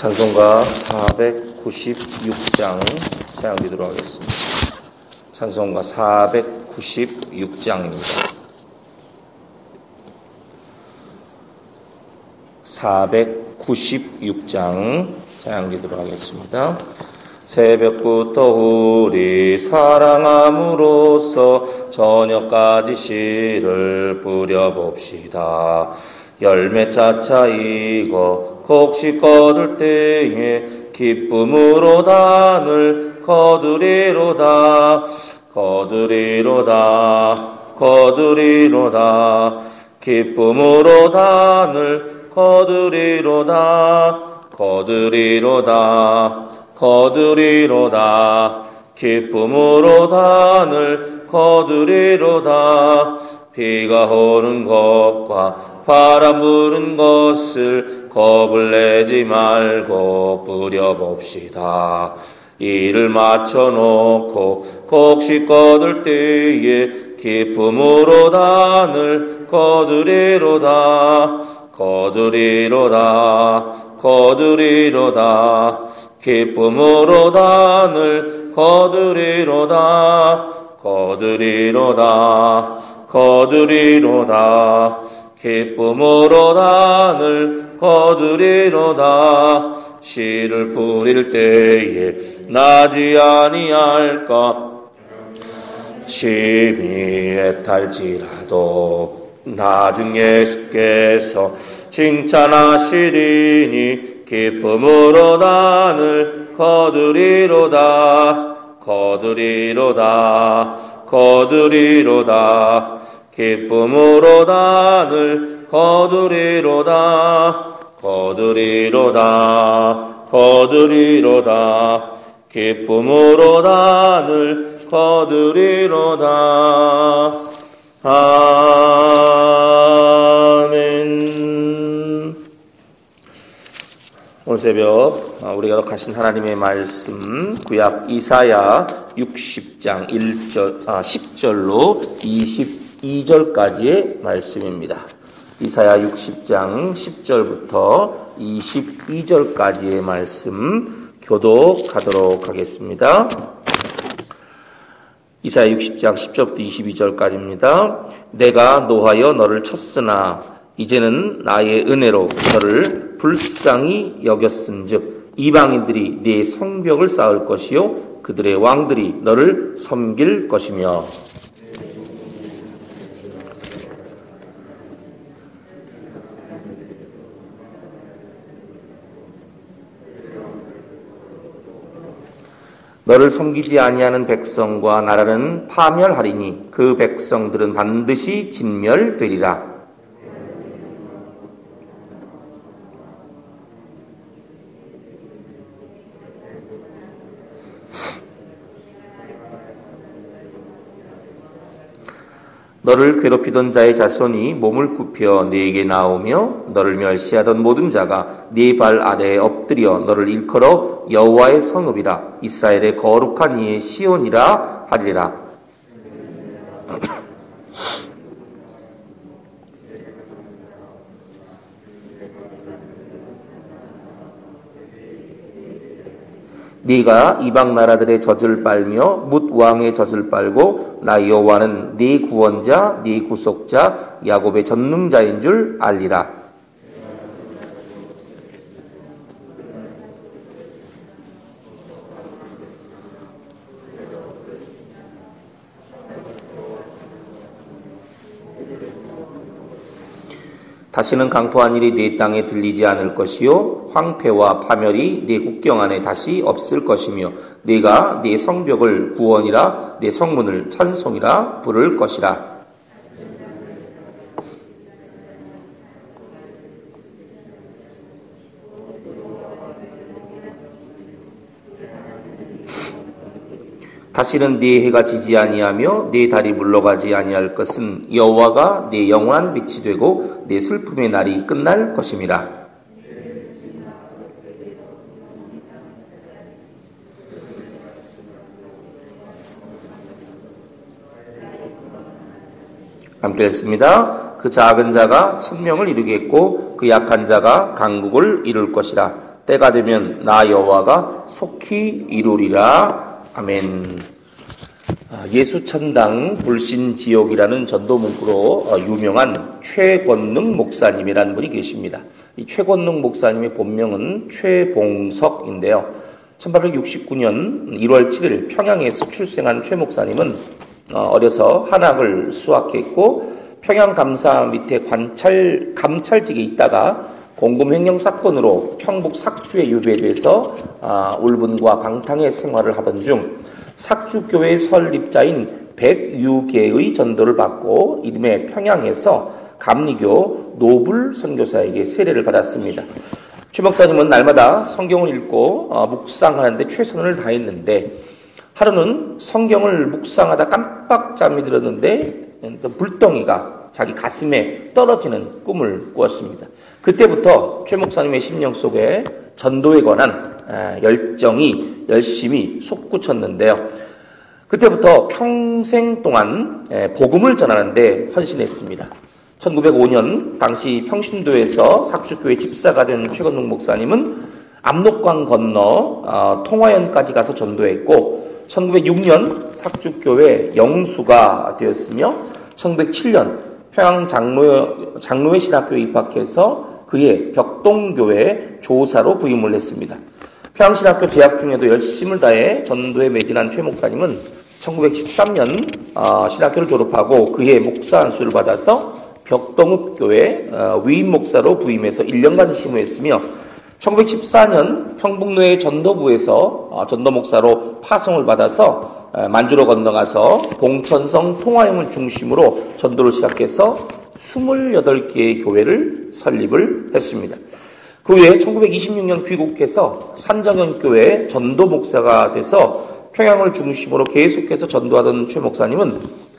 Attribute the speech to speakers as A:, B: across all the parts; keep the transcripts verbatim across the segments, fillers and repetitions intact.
A: 찬송가 사백구십육 장 찬양드리도록 하겠습니다. 찬송가 사백구십육 장입니다. 사백구십육 장 찬양드리도록 하겠습니다. 새벽부터 우리 사랑함으로써 저녁까지 씨를 뿌려봅시다. 열매 차차 익어 곡식 거둘 때에 기쁨으로 단을 거두리로다. 거두리로다. 거두리로다. 기쁨으로 단을 거두리로다. 거두리로다. 거두리로다. 기쁨으로 단을 거두리로다. 비가 오는 것과 바람 부는 것을 겁을 내지 말고 뿌려봅시다. 이를 맞춰놓고 곡식 거둘 때에 기쁨으로 단을 거두리로다. 거두리로다. 거두리로다. 기쁨으로 단을 거두리로다. 거두리로다. 거두리로다. 기쁨으로 단을 거두리로다. 씨를 뿌릴 때에 나지 아니할까. 심히 애탈지라도 나중에 주께서 칭찬하시리니 기쁨으로 단을 거두리로다. 거두리로다. 거두리로다. 기쁨으로 단을 거두리로다. 거두리로다. 거두리로다. 기쁨으로 단을 거두리로다. 아멘. 오늘 새벽 우리가 가신 하나님의 말씀 구약 이사야 육십 장 일 절, 아, 십 절로 이십이 절까지의 말씀입니다. 이사야 육십 장 십 절부터 이십이 절까지의 말씀 교독하도록 하겠습니다. 이사야 육십 장 십 절부터 이십이 절까지입니다. 내가 노하여 너를 쳤으나 이제는 나의 은혜로 너를 불쌍히 여겼은즉 이방인들이 네 성벽을 쌓을 것이요 그들의 왕들이 너를 섬길 것이며. 너를 섬기지 아니하는 백성과 나라는 파멸하리니 그 백성들은 반드시 진멸되리라. 너를 괴롭히던 자의 자손이 몸을 굽혀 네게 나오며 너를 멸시하던 모든 자가 네 발 아래에 엎드려 너를 일컬어 여호와의 성읍이라 이스라엘의 거룩한 이의 시온이라 하리라. 네가 이방 나라들의 젖을 빨며 뭇 왕의 젖을 빨고 나 여호와는 네 구원자, 네 구속자, 야곱의 전능자인 줄 알리라. 다시는 강포한 일이 네 땅에 들리지 않을 것이요 황폐와 파멸이 네 국경 안에 다시 없을 것이며 네가 네 성벽을 구원이라 네 성문을 찬송이라 부를 것이라. 다시는 네 해가 지지 아니하며 네 달이 물러가지 아니할 것은 여호와가 네 영원한 빛이 되고 네 슬픔의 날이 끝날 것임이라. 함께 했습니다. 그 작은 자가 천명을 이루겠고 그 약한 자가 강국을 이룰 것이라. 때가 되면 나 여호와가 속히 이루리라. 아멘. 예수천당 불신지옥이라는 전도 문구로 유명한 최권능 목사님이라는 분이 계십니다. 이 최권능 목사님의 본명은 최봉석인데요. 천팔백육십구 년 일월 칠일 평양에서 출생한 최 목사님은 어려서 한학을 수학했고 평양 감사 밑에 관찰 감찰직에 있다가 공금횡령 사건으로 평북 삭주에 유배돼서 아, 울분과 방탕의 생활을 하던 중 삭주교회 설립자인 백유계의 전도를 받고 이듬해 평양에서 감리교 노불 선교사에게 세례를 받았습니다. 최 목사님은 날마다 성경을 읽고 어, 묵상하는데 최선을 다했는데 하루는 성경을 묵상하다 깜빡 잠이 들었는데 불덩이가 자기 가슴에 떨어지는 꿈을 꾸었습니다. 그때부터 최 목사님의 심령 속에 전도에 관한 열정이 열심히 솟구쳤는데요. 그때부터 평생 동안 복음을 전하는데 헌신했습니다. 천구백오 년 당시 평신도에서 삭주교회 집사가 된 최건능 목사님은 압록강 건너 통화연까지 가서 전도했고 천구백육 년 삭주교회 영수가 되었으며 천구백칠 년 평양 장로, 장로회 신학교에 입학해서 그의 벽동교회 조사로 부임을 했습니다. 평양신학교 재학 중에도 열심을 다해 전도에 매진한 최 목사님은 천구백십삼 년 어, 신학교를 졸업하고 그해 목사 안수를 받아서 벽동읍교회 어, 위임 목사로 부임해서 일 년간 심우했으며 천구백십사 년 평북노회 전도부에서 어, 전도 목사로 파송을 받아서 어, 만주로 건너가서 봉천성 통화영을 중심으로 전도를 시작해서 스물여덟 개의 교회를 설립을 했습니다. 그 후에 천구백이십육 년 귀국해서 산정현교회 전도 목사가 돼서 평양을 중심으로 계속해서 전도하던 최 목사님은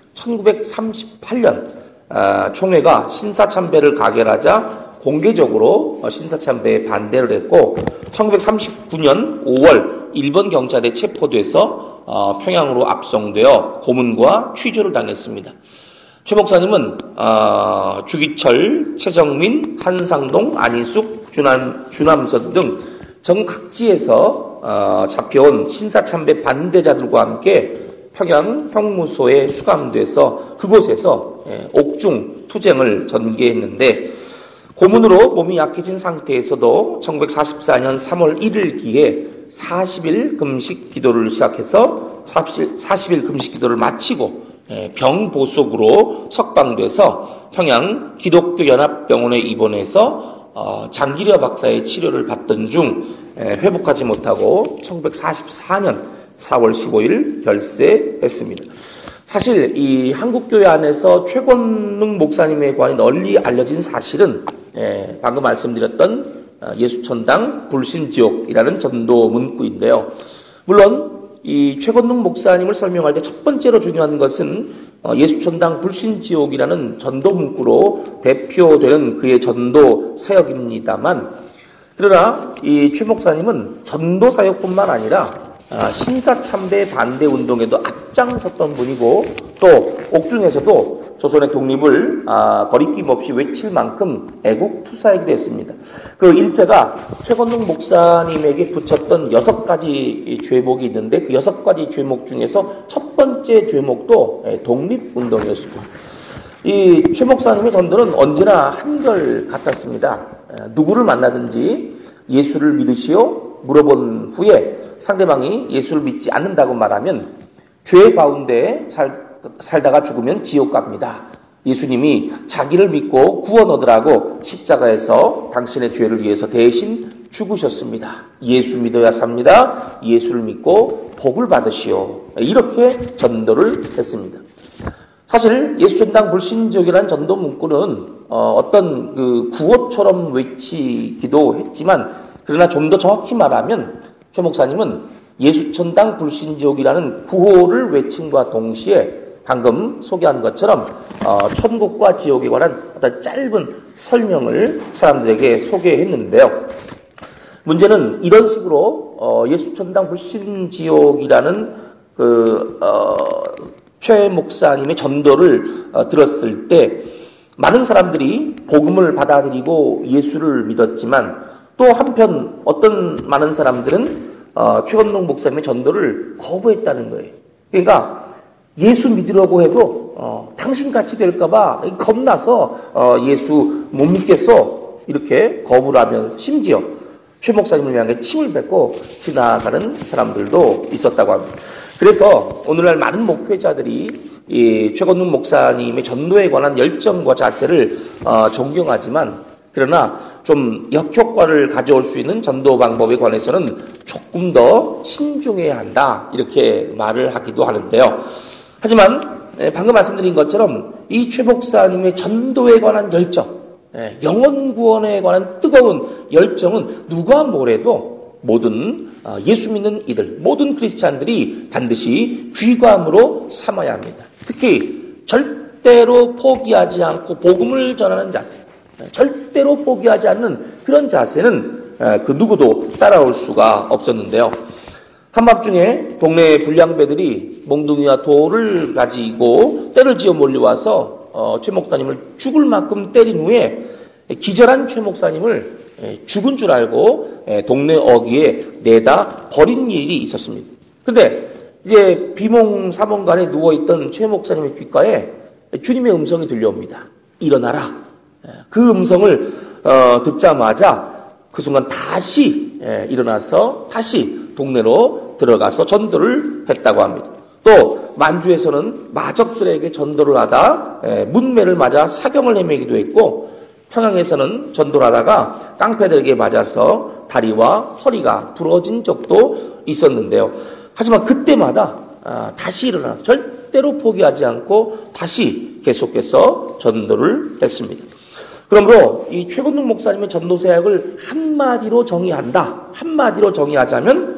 A: 천구백삼십팔 년 총회가 신사참배를 가결하자 공개적으로 신사참배에 반대를 했고 천구백삼십구 년 오월 일본 경찰에 체포돼서 평양으로 압송되어 고문과 취조를 당했습니다. 최 목사님은 어, 주기철, 최정민, 한상동, 안희숙, 주남, 주남선 등 전 각지에서 어, 잡혀온 신사참배 반대자들과 함께 평양 형무소에 수감돼서 그곳에서 예, 옥중 투쟁을 전개했는데 고문으로 몸이 약해진 상태에서도 천구백사십사 년 삼월 일일기에 사십 일 금식 기도를 시작해서 사십 일 금식 기도를 마치고 병보속으로 석방돼서 평양 기독교연합병원에 입원해서 장기려 박사의 치료를 받던 중 회복하지 못하고 천구백사십사 년 사월 십오일 별세했습니다. 사실 이 한국교회 안에서 최권능 목사님에 관해 널리 알려진 사실은 방금 말씀드렸던 예수천당 불신지옥이라는 전도 문구인데요. 물론 이 최건능 목사님을 설명할 때 첫 번째로 중요한 것은 예수천당 불신지옥이라는 전도 문구로 대표되는 그의 전도 사역입니다만 그러나 이 최 목사님은 전도 사역뿐만 아니라 신사참배 반대 운동에도 앞장섰던 분이고 또 옥중에서도 조선의 독립을 거리낌 없이 외칠 만큼 애국 투사이기도 했습니다. 그 일제가 최건능 목사님에게 붙였던 여섯 가지 죄목이 있는데 그 여섯 가지 죄목 중에서 첫 번째 죄목도 독립운동이었습니다. 이 최 목사님의 전도는 언제나 한결 같았습니다. 누구를 만나든지 예수를 믿으시오? 물어본 후에 상대방이 예수를 믿지 않는다고 말하면 죄 가운데 살, 살다가 죽으면 지옥 갑니다. 예수님이 자기를 믿고 구원 얻으라고 십자가에서 당신의 죄를 위해서 대신 죽으셨습니다. 예수 믿어야 삽니다. 예수를 믿고 복을 받으시오. 이렇게 전도를 했습니다. 사실 예수천당 불신지옥이라는 전도 문구는 어, 어떤 그 구호처럼 외치기도 했지만 그러나 좀 더 정확히 말하면 최 목사님은 예수천당 불신지옥이라는 구호를 외침과 동시에 방금 소개한 것처럼 어, 천국과 지옥에 관한 어떤 짧은 설명을 사람들에게 소개했는데요. 문제는 이런 식으로 어, 예수천당 불신지옥이라는 그 어, 최 목사님의 전도를 어, 들었을 때 많은 사람들이 복음을 받아들이고 예수를 믿었지만 또 한편 어떤 많은 사람들은 어, 최건동 목사님의 전도를 거부했다는 거예요. 그러니까 예수 믿으려고 해도 어, 당신같이 될까봐 겁나서 어, 예수 못 믿겠어 이렇게 거부를 하면서 심지어 최 목사님을 향해 침을 뱉고 지나가는 사람들도 있었다고 합니다. 그래서 오늘날 많은 목회자들이 이 최건동 목사님의 전도에 관한 열정과 자세를 어, 존경하지만 그러나 좀 역효과를 가져올 수 있는 전도 방법에 관해서는 조금 더 신중해야 한다 이렇게 말을 하기도 하는데요. 하지만 방금 말씀드린 것처럼 이 최 목사님의 전도에 관한 열정, 영혼 구원에 관한 뜨거운 열정은 누가 뭐래도 모든 예수 믿는 이들, 모든 크리스찬들이 반드시 귀감으로 삼아야 합니다. 특히 절대로 포기하지 않고 복음을 전하는 자세, 절대로 포기하지 않는 그런 자세는 그 누구도 따라올 수가 없었는데요. 한밤중에 동네 불량배들이 몽둥이와 돌을 가지고 때를 지어 몰려와서 어, 최 목사님을 죽을 만큼 때린 후에 기절한 최 목사님을 죽은 줄 알고 동네 어귀에 내다 버린 일이 있었습니다. 그런데 이제 비몽사몽간에 누워있던 최 목사님의 귓가에 주님의 음성이 들려옵니다. 일어나라. 그 음성을 어, 듣자마자 그 순간 다시 예, 일어나서 다시 동네로 들어가서 전도를 했다고 합니다. 또 만주에서는 마적들에게 전도를 하다 예, 문매를 맞아 사경을 헤매기도 했고 평양에서는 전도를 하다가 깡패들에게 맞아서 다리와 허리가 부러진 적도 있었는데요. 하지만 그때마다 아, 다시 일어나서 절대로 포기하지 않고 다시 계속해서 전도를 했습니다. 그러므로 이 최건동 목사님의 전도 사역을 한마디로 정의한다. 한마디로 정의하자면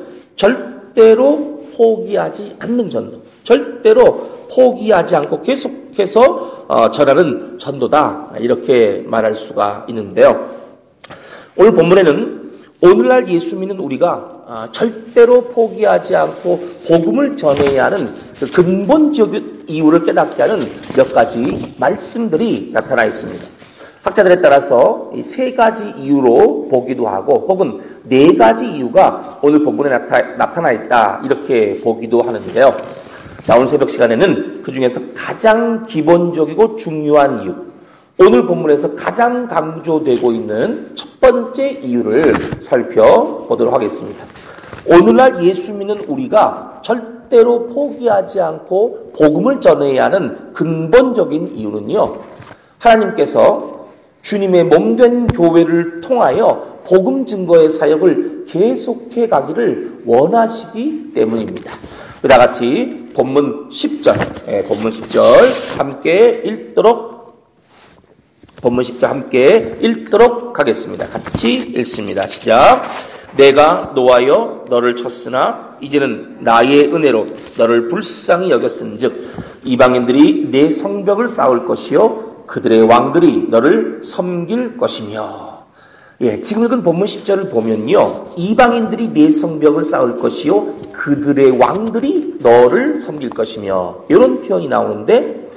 A: 절대로 포기하지 않는 전도. 절대로 포기하지 않고 계속해서 어, 전하는 전도다. 이렇게 말할 수가 있는데요. 오늘 본문에는 오늘날 예수 믿는 우리가 아, 절대로 포기하지 않고 복음을 전해야 하는 그 근본적인 이유를 깨닫게 하는 몇 가지 말씀들이 나타나 있습니다. 학자들에 따라서 이 세 가지 이유로 보기도 하고 혹은 네 가지 이유가 오늘 본문에 나타, 나타나 있다 이렇게 보기도 하는데요. 나온 새벽 시간에는 그 중에서 가장 기본적이고 중요한 이유, 오늘 본문에서 가장 강조되고 있는 첫 번째 이유를 살펴보도록 하겠습니다. 오늘날 예수 믿는 우리가 절대로 포기하지 않고 복음을 전해야 하는 근본적인 이유는요, 하나님께서 주님의 몸된 교회를 통하여 복음 증거의 사역을 계속해 가기를 원하시기 때문입니다. 다 같이 본문 십 절, 예, 본문 십 절 함께 읽도록 본문 십 절 함께 읽도록 하겠습니다. 같이 읽습니다. 시작. 내가 노하여 너를 쳤으나 이제는 나의 은혜로 너를 불쌍히 여겼은즉 이방인들이 내 성벽을 쌓을 것이요 그들의 왕들이 너를 섬길 것이며. 예, 지금 읽은 본문 십 절을 보면요, 이방인들이 내 성벽을 쌓을 것이요 그들의 왕들이 너를 섬길 것이며 이런 표현이 나오는데,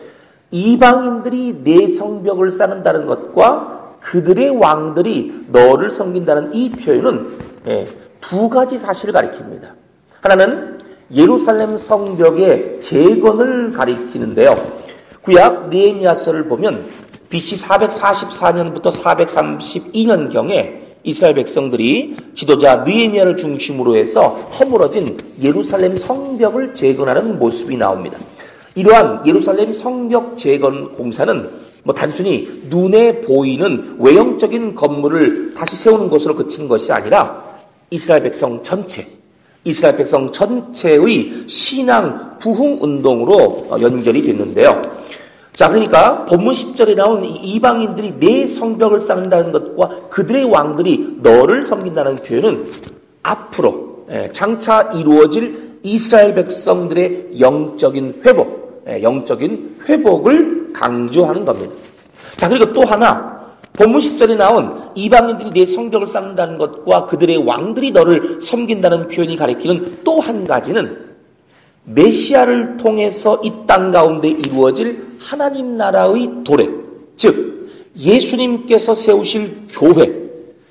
A: 이방인들이 내 성벽을 쌓는다는 것과 그들의 왕들이 너를 섬긴다는 이 표현은 예, 두 가지 사실을 가리킵니다. 하나는 예루살렘 성벽의 재건을 가리키는데요. 구약 느헤미야서를 보면 비씨 사백사십사 년부터 사백삼십이 년경에 이스라엘 백성들이 지도자 느헤미야를 중심으로 해서 허물어진 예루살렘 성벽을 재건하는 모습이 나옵니다. 이러한 예루살렘 성벽 재건 공사는 뭐 단순히 눈에 보이는 외형적인 건물을 다시 세우는 것으로 그친 것이 아니라 이스라엘 백성 전체, 이스라엘 백성 전체의 신앙 부흥 운동으로 연결이 됐는데요. 자, 그러니까 본문 십 절에 나온 이방인들이 내 성벽을 쌓는다는 것과 그들의 왕들이 너를 섬긴다는 표현은 앞으로 장차 이루어질 이스라엘 백성들의 영적인 회복, 영적인 회복을 강조하는 겁니다. 자, 그리고 또 하나, 본문 십 절에 나온 이방인들이 내 성벽을 쌓는다는 것과 그들의 왕들이 너를 섬긴다는 표현이 가리키는 또 한 가지는 메시아를 통해서 이 땅 가운데 이루어질 하나님 나라의 도래, 즉 예수님께서 세우실 교회,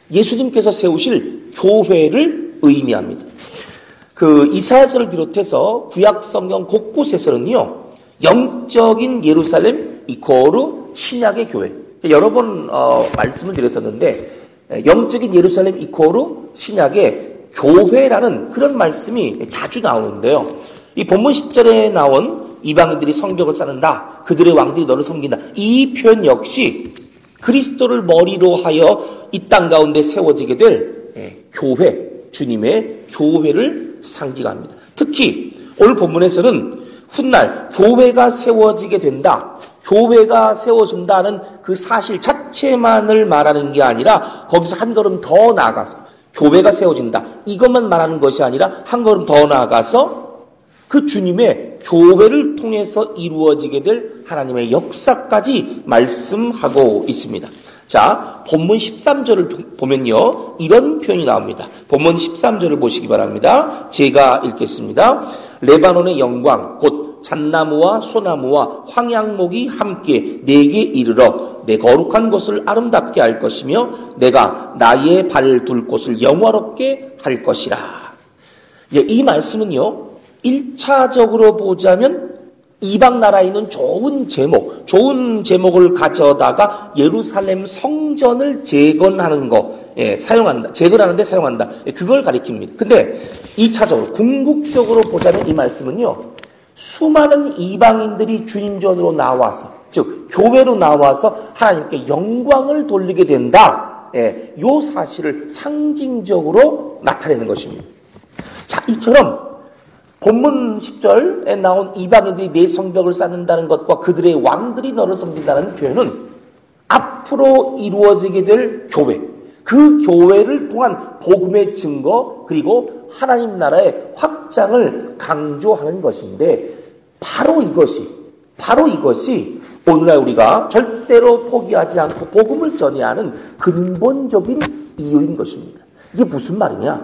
A: 예수님께서 세우실 교회를 의미합니다. 그 이사야서를 비롯해서 구약 성경 곳곳에서는요, 영적인 예루살렘 이코르 신약의 교회. 여러 번 어, 말씀을 드렸었는데, 영적인 예루살렘 이코르 신약의 교회라는 그런 말씀이 자주 나오는데요. 이 본문 십 절에 나온 이방인들이 성벽을 쌓는다, 그들의 왕들이 너를 섬긴다, 이 표현 역시 그리스도를 머리로 하여 이 땅 가운데 세워지게 될 예, 교회, 주님의 교회를 상징합니다. 특히 오늘 본문에서는 훗날 교회가 세워지게 된다, 교회가 세워진다는 그 사실 자체만을 말하는 게 아니라 거기서 한 걸음 더 나아가서 교회가 세워진다, 이것만 말하는 것이 아니라 한 걸음 더 나아가서 그 주님의 교회를 통해서 이루어지게 될 하나님의 역사까지 말씀하고 있습니다. 자, 본문 십삼 절을 보면요, 이런 표현이 나옵니다. 본문 십삼 절을 보시기 바랍니다. 제가 읽겠습니다. 레바논의 영광 곧 잣나무와 소나무와 황양목이 함께 내게 이르러 내 거룩한 곳을 아름답게 할 것이며 내가 나의 발 둘 곳을 영화롭게 할 것이라. 예, 이 말씀은요, 일 차적으로 보자면 이방 나라에 있는 좋은 제목, 좋은 제목을 가져다가 예루살렘 성전을 재건하는 거, 예, 사용한다. 재건하는데 사용한다. 예, 그걸 가리킵니다. 근데 이 차적으로, 궁극적으로 보자면 이 말씀은요, 수많은 이방인들이 주님전으로 나와서, 즉, 교회로 나와서 하나님께 영광을 돌리게 된다. 예, 요 사실을 상징적으로 나타내는 것입니다. 자, 이처럼 본문 십 절에 나온 이방인들이 내 성벽을 쌓는다는 것과 그들의 왕들이 너를 섬긴다는 표현은 앞으로 이루어지게 될 교회, 그 교회를 통한 복음의 증거, 그리고 하나님 나라의 확장을 강조하는 것인데, 바로 이것이, 바로 이것이 오늘날 우리가 절대로 포기하지 않고 복음을 전해야 하는 근본적인 이유인 것입니다. 이게 무슨 말이냐?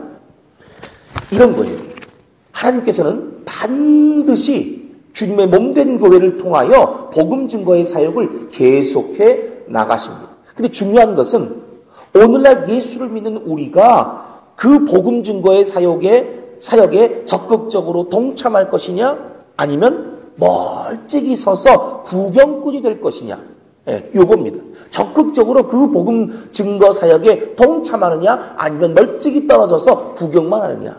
A: 이런 거예요. 하나님께서는 반드시 주님의 몸된 교회를 통하여 복음 증거의 사역을 계속해 나가십니다. 근데 중요한 것은 오늘날 예수를 믿는 우리가 그 복음 증거의 사역에, 사역에 적극적으로 동참할 것이냐, 아니면 멀찍이 서서 구경꾼이 될 것이냐, 예, 요겁니다. 적극적으로 그 복음 증거 사역에 동참하느냐, 아니면 멀찍이 떨어져서 구경만 하느냐.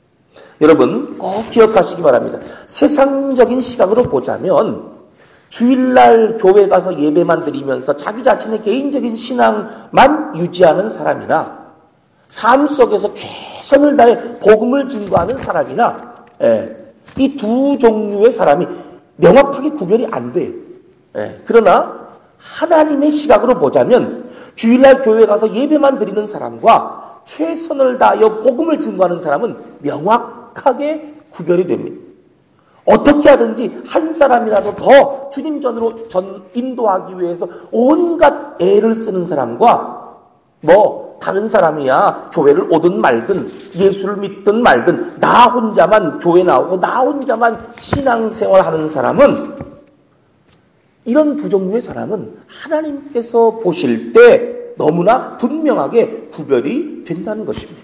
A: 여러분 꼭 기억하시기 바랍니다. 세상적인 시각으로 보자면 주일날 교회 가서 예배만 드리면서 자기 자신의 개인적인 신앙만 유지하는 사람이나 삶 속에서 최선을 다해 복음을 증거하는 사람이나, 예, 이 두 종류의 사람이 명확하게 구별이 안 돼요. 예, 그러나 하나님의 시각으로 보자면 주일날 교회 가서 예배만 드리는 사람과 최선을 다하여 복음을 증거하는 사람은 명확하게 구별이 됩니다. 어떻게 하든지 한 사람이라도 더 주님 전으로 전 인도하기 위해서 온갖 애를 쓰는 사람과, 뭐 다른 사람이야 교회를 오든 말든 예수를 믿든 말든 나 혼자만 교회 나오고 나 혼자만 신앙생활하는 사람은, 이런 두 종류의 사람은 하나님께서 보실 때 너무나 분명하게 구별이 된다는 것입니다.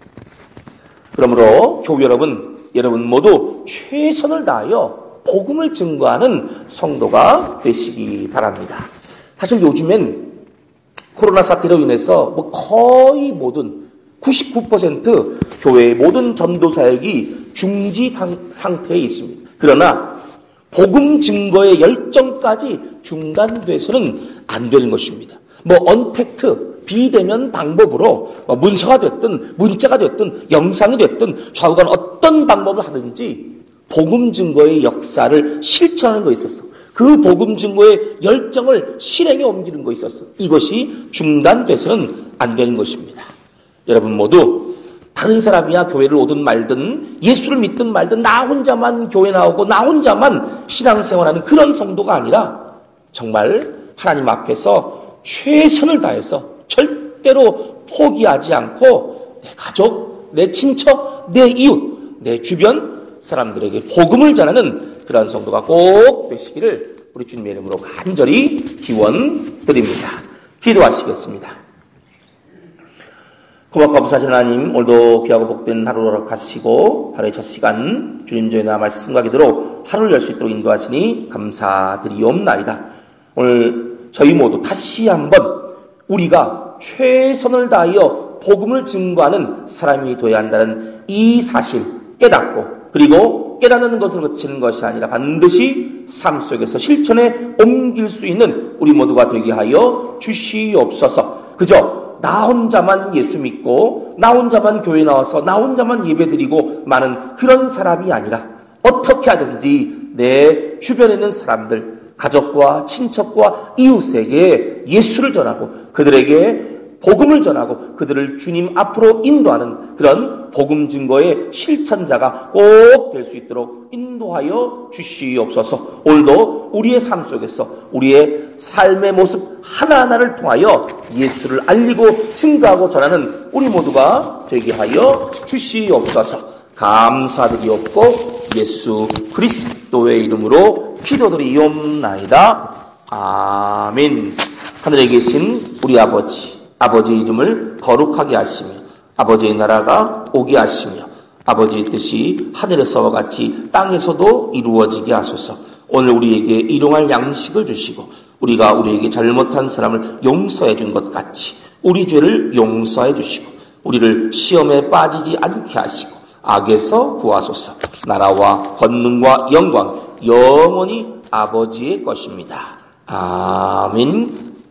A: 그러므로 교회 여러분, 여러분 모두 최선을 다하여 복음을 증거하는 성도가 되시기 바랍니다. 사실 요즘엔 코로나 사태로 인해서 뭐 거의 모든 구십구 퍼센트 교회의 모든 전도 사역이 중지 상태에 있습니다. 그러나 복음 증거의 열정까지 중단돼서는 안 되는 것입니다. 뭐 언택트, 비대면 방법으로 뭐 문서가 됐든 문자가 됐든 영상이 됐든 좌우간 어떤 방법을 하든지 복음 증거의 역사를 실천하는 거 있었어. 그 복음 증거의 열정을 실행에 옮기는 거 있었어. 이것이 중단돼서는 안 되는 것입니다. 여러분 모두 다른 사람이야 교회를 오든 말든 예수를 믿든 말든 나 혼자만 교회 나오고 나 혼자만 신앙생활하는 그런 성도가 아니라 정말 하나님 앞에서 최선을 다해서 절대로 포기하지 않고 내 가족, 내 친척, 내 이웃, 내 주변 사람들에게 복음을 전하는 그런 성도가 꼭 되시기를 우리 주님의 이름으로 간절히 기원드립니다. 기도하시겠습니다. 고맙고 감사하신 하나님, 오늘도 귀하고 복된 하루로 가시고 하루의 첫 시간 주님 저희나 말씀과 기도로 하루를 열 수 있도록 인도하시니 감사드리옵나이다. 오늘 저희 모두 다시 한번 우리가 최선을 다하여 복음을 증거하는 사람이 되어야 한다는 이 사실 깨닫고, 그리고 깨닫는 것을 그치는 것이 아니라 반드시 삶 속에서 실천에 옮길 수 있는 우리 모두가 되게 하여 주시옵소서. 그저 나 혼자만 예수 믿고 나 혼자만 교회 나와서 나 혼자만 예배드리고 많은 그런 사람이 아니라 어떻게 하든지 내 주변에 있는 사람들, 가족과 친척과 이웃에게 예수를 전하고 그들에게 복음을 전하고 그들을 주님 앞으로 인도하는 그런 복음 증거의 실천자가 꼭 될 수 있도록 인도하여 주시옵소서. 오늘도 우리의 삶 속에서 우리의 삶의 모습 하나하나를 통하여 예수를 알리고 증거하고 전하는 우리 모두가 되게 하여 주시옵소서. 감사드리옵고 예수 그리스도의 이름으로 기도드리옵나이다. 아멘. 하늘에 계신 우리 아버지, 아버지의 이름을 거룩하게 하시며 아버지의 나라가 오게 하시며 아버지의 뜻이 하늘에서와 같이 땅에서도 이루어지게 하소서. 오늘 우리에게 일용할 양식을 주시고 우리가 우리에게 잘못한 사람을 용서해 준 것 같이 우리 죄를 용서해 주시고 우리를 시험에 빠지지 않게 하시고 악에서 구하소서. 나라와 권능과 영광 영원히 아버지의 것입니다. 아멘.